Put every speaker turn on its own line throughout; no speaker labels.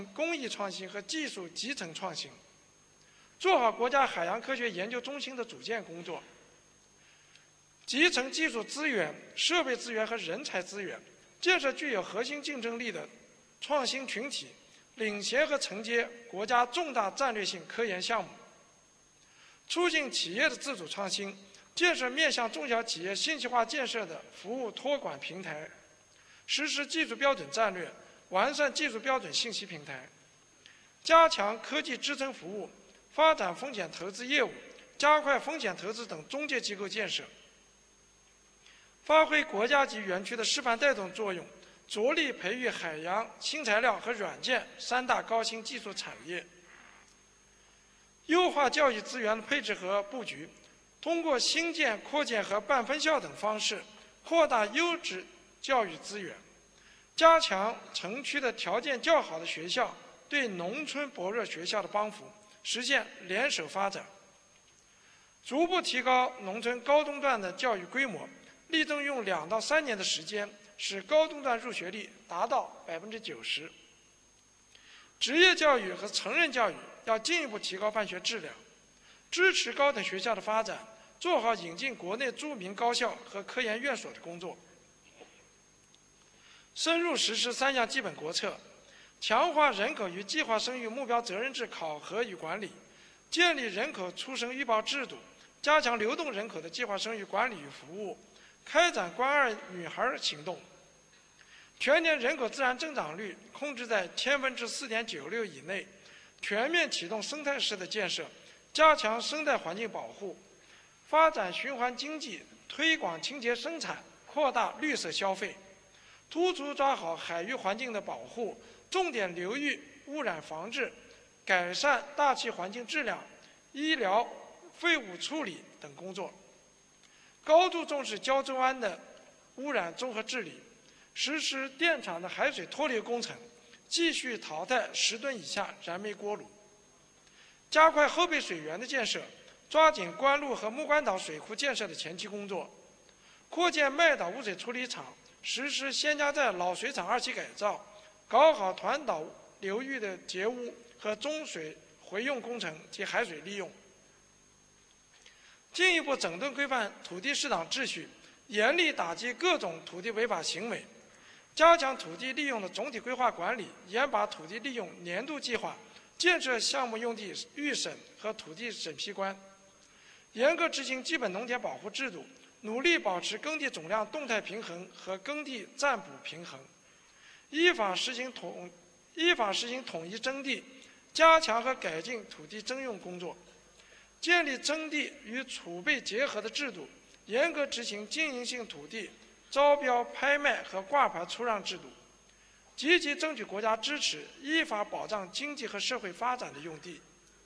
工艺创新和技术集成创新，做好国家海洋科学研究中心的组建工作，集成技术资源、设备资源和人才资源，建设具有核心竞争力的创新群体，领衔和承接国家重大战略性科研项目，促进企业的自主创新，建设面向中小企业信息化建设的服务托管平台，实施技术标准战略，完善技术标准信息平台，加强科技支撑服务，发展风险投资业务，加快风险投资等中介机构建设，发挥国家级园区的示范带动作用，着力培育海洋、新材料和软件三大高新技术产业，优化教育资源的配置和布局，通过新建、扩建和办分校等方式，扩大优质教育资源，加强城区的条件较好的学校对农村薄弱学校的帮扶，实现联手发展，逐步提高农村高中段的教育规模，力争用2到3年的时间，使高中段入学率达到90%。职业教育和成人教育要进一步提高办学质量，支持高等学校的发展，做好引进国内著名高校和科研院所的工作。深入实施3项基本国策，强化人口与计划生育目标责任制考核与管理，建立人口出生预报制度，加强流动人口的计划生育管理与服务，开展关爱女孩行动，全年人口自然增长率控制在4.96%以内，全面启动生态式的建设，加强生态环境保护，发展循环经济，推广清洁生产，扩大绿色消费，突出抓好海域环境的保护，重点流域污染防治，改善大气环境质量、医疗、废物处理等工作，高度重视胶州湾的污染综合治理，实施电厂的海水脱硫工程，继续淘汰10吨以下燃煤锅炉，加快后备水源的建设，抓紧关路和木关岛水库建设的前期工作，扩建麦岛污水处理厂，实施仙家寨老水厂2期改造，搞好团岛流域的截污和中水回用工程及海水利用，进一步整顿规范土地市场秩序，严厉打击各种土地违法行为，加强土地利用的总体规划管理，严把土地利用年度计划、建设项目用地预审和土地审批关，严格执行基本农田保护制度，努力保持耕地总量动态平衡和耕地占补平衡，依法实行统一征地，加强和改进土地征用工作，建立征地与储备结合的制度，严格执行经营性土地招标、拍卖和挂牌出让制度，积极争取国家支持，依法保障经济和社会发展的用地，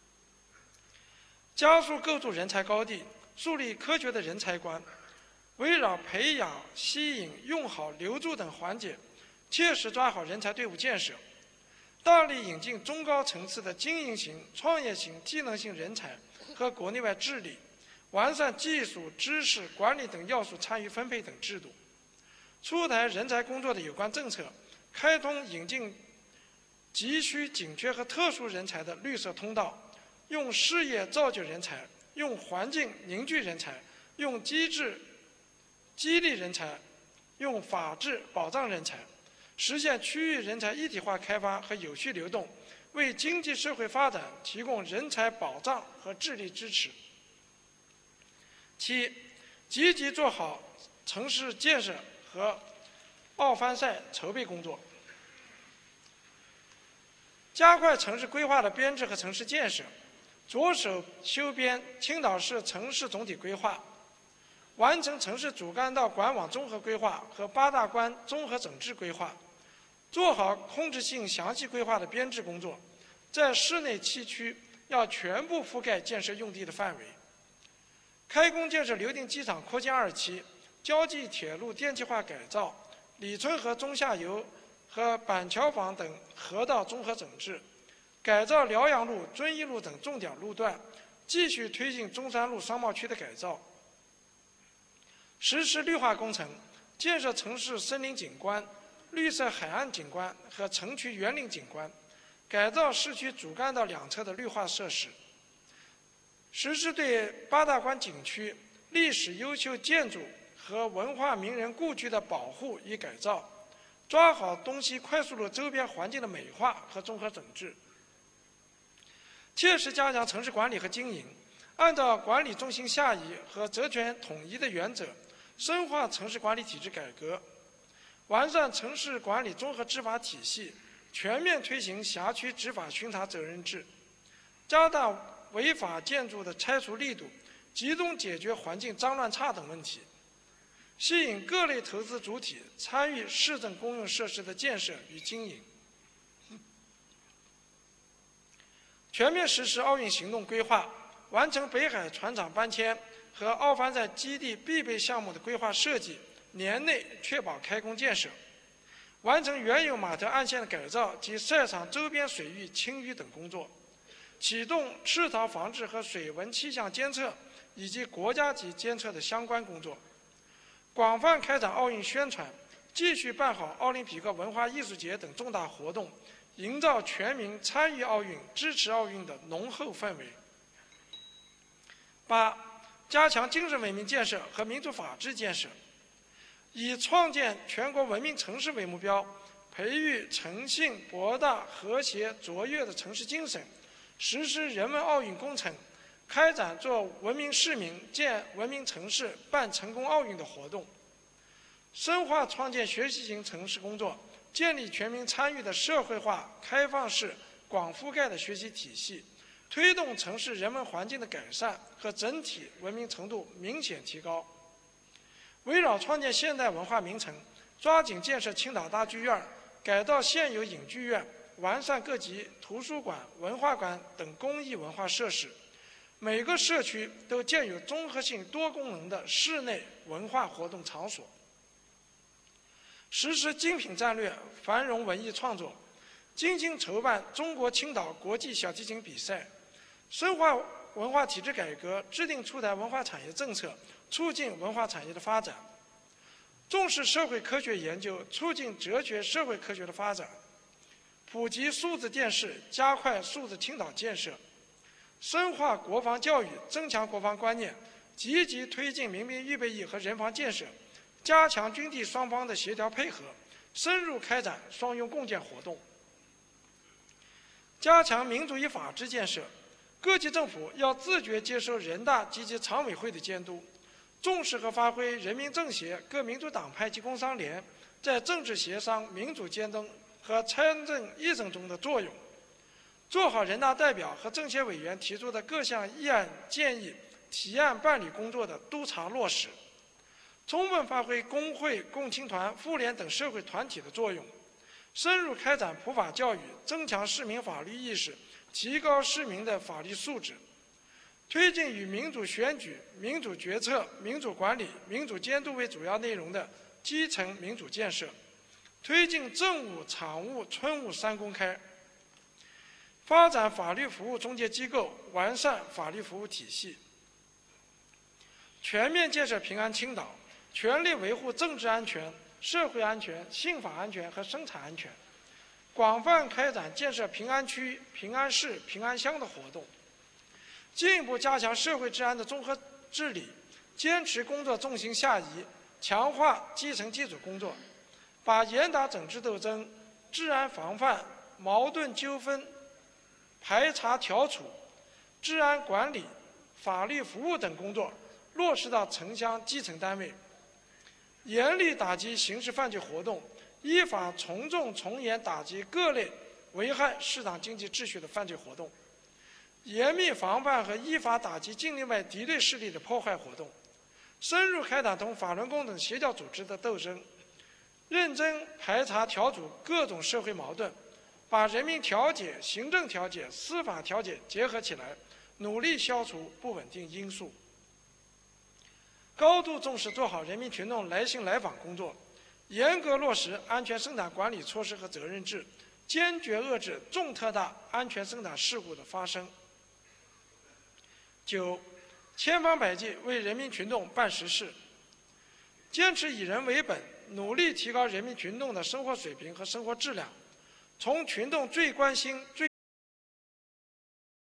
加速构筑人才高地，树立科学的人才观，围绕培养、吸引、用好、留住等环节，切实抓好人才队伍建设，大力引进中高层次的经营型、创业型、技能性人才和国内外治理，完善技术、知识、管理等要素参与分配等制度，出台人才工作的有关政策，开通引进急需、紧缺和特殊人才的绿色通道，用事业造就人才，用环境凝聚人才，用机制激励人才，用法治保障人才，实现区域人才一体化开发和有序流动，为经济社会发展提供人才保障和智力支持。7. 积极做好城市建设和奥帆赛筹备工作，加快城市规划的编制和城市建设，着手修编青岛市城市总体规划，完成城市主干道管网综合规划和8大关综合整治规划，做好控制性详细规划的编制工作，在市内7区要全部覆盖建设用地的范围，开工建设流定机场扩建2期，交际铁路电气化改造，李村河中下游和板桥坊等河道综合整治，改造辽阳路、遵义路等重点路段，继续推进中山路商贸区的改造，实施绿化工程，建设城市森林景观、绿色海岸景观和城区园林景观， 改造市区主干道两侧的绿化设施，实施对八大关景区历史优秀建筑和文化名人故居的保护与改造，抓好东西快速路周边环境的美化和综合整治，切实加强城市管理和经营，按照管理中心下移和责权统一的原则，深化城市管理体制改革，完善城市管理综合执法体系，全面推行辖区执法巡查责任制，加大违法建筑的拆除力度，集中解决环境脏乱差等问题，吸引各类投资主体参与市政公用设施的建设与经营，全面实施奥运行动规划，完成北海船厂搬迁和奥帆赛基地必备项目的规划设计，年内确保开工建设，完成原有码头岸线的改造及赛场周边水域清淤等工作，启动赤潮防治和水文气象监测以及国家级监测的相关工作，广泛开展奥运宣传，继续办好奥林匹克文化艺术节等重大活动，营造全民参与奥运、支持奥运的浓厚氛围。8. 加强精神文明建设和民主法治建设，以创建全国文明城市为目标，培育诚信、博大、和谐、卓越的城市精神，实施人文奥运工程，开展做文明市民、建文明城市、办成功奥运的活动，深化创建学习型城市工作，建立全民参与的社会化、开放式、广覆盖的学习体系，推动城市人文环境的改善和整体文明程度明显提高。围绕创建现代文化名城，抓紧建设青岛大剧院，改造现有影剧院，完善各级图书馆、文化馆等公益文化设施。每个社区都建有综合性多功能的室内文化活动场所。实施精品战略，繁荣文艺创作，精心筹办中国青岛国际小提琴比赛，深化文化体制改革，制定出台文化产业政策，促进文化产业的发展。重视社会科学研究，促进哲学社会科学的发展。普及数字电视，加快数字青岛建设。深化国防教育，增强国防观念，积极推进民兵预备役和人防建设，加强军地双方的协调配合，深入开展双用共建活动。加强民主与法治建设，各级政府要自觉接受人大及其常委会的监督，重视和发挥人民政协、各民主党派及工商联在政治协商、民主监督和参政议政中的作用，做好人大代表和政协委员提出的各项议案建议、提案办理工作的督查落实，充分发挥工会、共青团、妇联等社会团体的作用，深入开展普法教育，增强市民法律意识，提高市民的法律素质，推进以民主选举、民主决策、民主管理、民主监督为主要内容的基层民主建设，推进政务、场务、村务三公开，发展法律服务中介机构，完善法律服务体系，全面建设平安青岛，全力维护政治安全、社会安全、信法安全和生产安全，广泛开展建设平安区、平安市、平安乡的活动，进一步加强社会治安的综合治理，坚持工作重心下移，强化基层基础工作，把严打整治斗争、治安防范、矛盾纠纷排查调处、治安管理、法律服务等工作落实到城乡基层单位，严厉打击刑事犯罪活动，依法从重从严打击各类危害市场经济秩序的犯罪活动，严密防范和依法打击境内外敌对势力的破坏活动，深入开展同法轮功等邪教组织的斗争，认真排查调处各种社会矛盾，把人民调解、行政调解、司法调解结合起来，努力消除不稳定因素。高度重视做好人民群众来信来访工作，严格落实安全生产管理措施和责任制，坚决遏制重特大安全生产事故的发生。9. 千方百计为人民群众办实事，坚持以人为本，努力提高人民群众的生活水平和生活质量， 从群众最关心、最